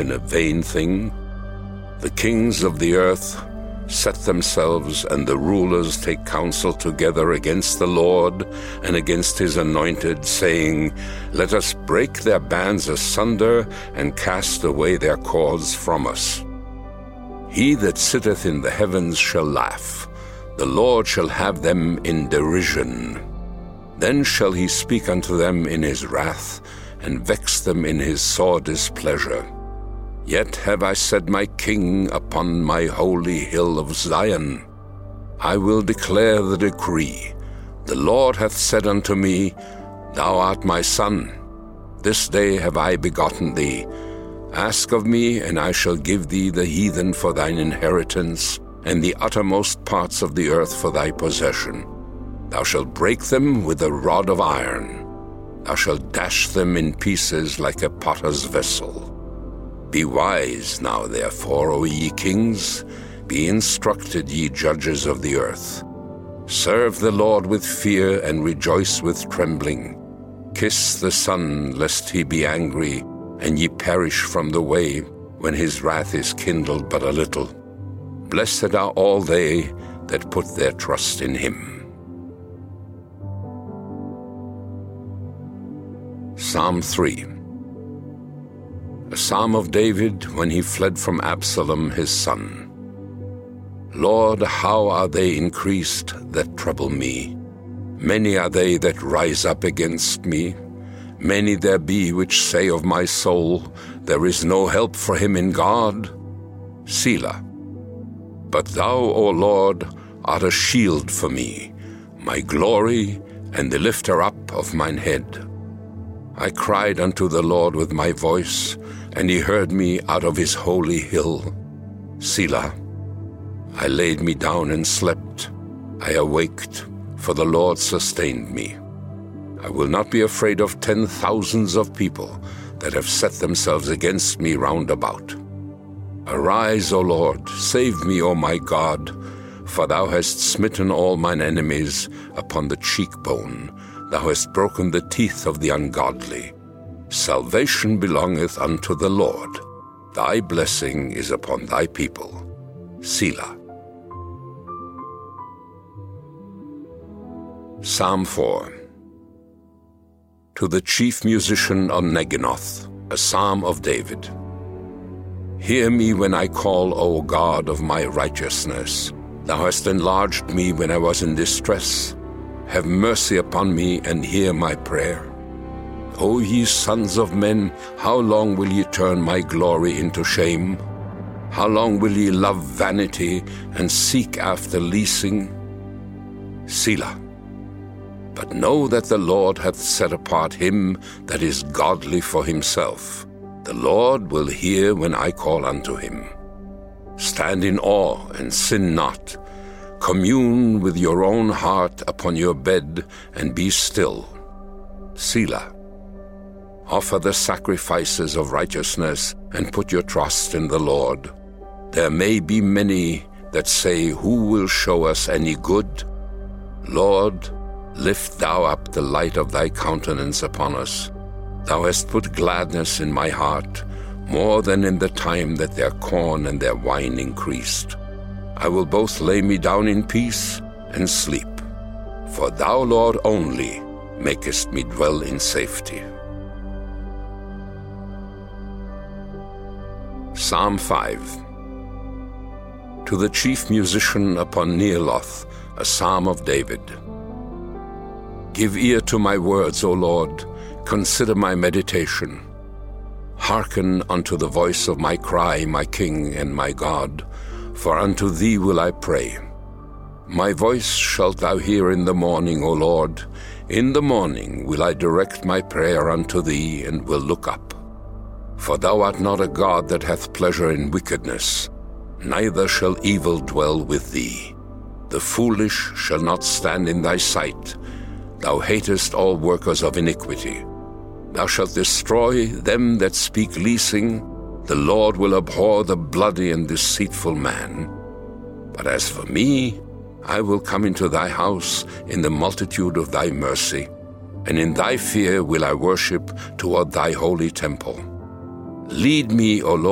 in a vain thing? The kings of the earth set themselves, and the rulers take counsel together against the Lord and against his anointed, saying, Let us break their bands asunder and cast away their cords from us. He that sitteth in the heavens shall laugh. The Lord shall have them in derision. Then shall he speak unto them in his wrath, and vex them in his sore displeasure. Yet have I set my king upon my holy hill of Zion. I will declare the decree. The Lord hath said unto me, Thou art my son. This day have I begotten thee. Ask of me, and I shall give thee the heathen for thine inheritance, and the uttermost parts of the earth for thy possession. Thou shalt break them with a rod of iron. Thou shalt dash them in pieces like a potter's vessel. Be wise now, therefore, O ye kings, be instructed, ye judges of the earth. Serve the Lord with fear, and rejoice with trembling. Kiss the Son, lest he be angry, and ye perish from the way, when his wrath is kindled but a little. Blessed are all they that put their trust in him. Psalm 3. A psalm of David when he fled from Absalom his son. Lord, how are they increased that trouble me? Many are they that rise up against me. Many there be which say of my soul, There is no help for him in God. Selah. But thou, O Lord, art a shield for me, my glory, and the lifter up of mine head. I cried unto the Lord with my voice, and he heard me out of his holy hill. Selah. I laid me down and slept. I awaked, for the Lord sustained me. I will not be afraid of 10,000s of people that have set themselves against me round about. Arise, O Lord, save me, O my God, for thou hast smitten all mine enemies upon the cheekbone. Thou hast broken the teeth of the ungodly. Salvation belongeth unto the Lord. Thy blessing is upon thy people. Selah. Psalm 4. To the chief musician on Neginoth, a psalm of David. Hear me when I call, O God of my righteousness. Thou hast enlarged me when I was in distress. Have mercy upon me and hear my prayer. O ye sons of men, how long will ye turn my glory into shame? How long will ye love vanity and seek after leasing? Selah. But know that the Lord hath set apart him that is godly for himself. The Lord will hear when I call unto him. Stand in awe and sin not. Commune with your own heart upon your bed, and be still. Selah. Offer the sacrifices of righteousness, and put your trust in the Lord. There may be many that say, Who will show us any good? Lord, lift thou up the light of thy countenance upon us. Thou hast put gladness in my heart, more than in the time that their corn and their wine increased. I will both lay me down in peace and sleep, for thou, Lord, only makest me dwell in safety. Psalm 5. To the chief musician upon Neheloth, a psalm of David. Give ear to my words, O Lord, consider my meditation. Hearken unto the voice of my cry, my King and my God, for unto thee will I pray. My voice shalt thou hear in the morning, O Lord. In the morning will I direct my prayer unto thee, and will look up. For thou art not a God that hath pleasure in wickedness, neither shall evil dwell with thee. The foolish shall not stand in thy sight. Thou hatest all workers of iniquity. Thou shalt destroy them that speak leasing. The Lord will abhor the bloody and deceitful man. But as for me, I will come into thy house in the multitude of thy mercy, and in thy fear will I worship toward thy holy temple. Lead me, O Lord,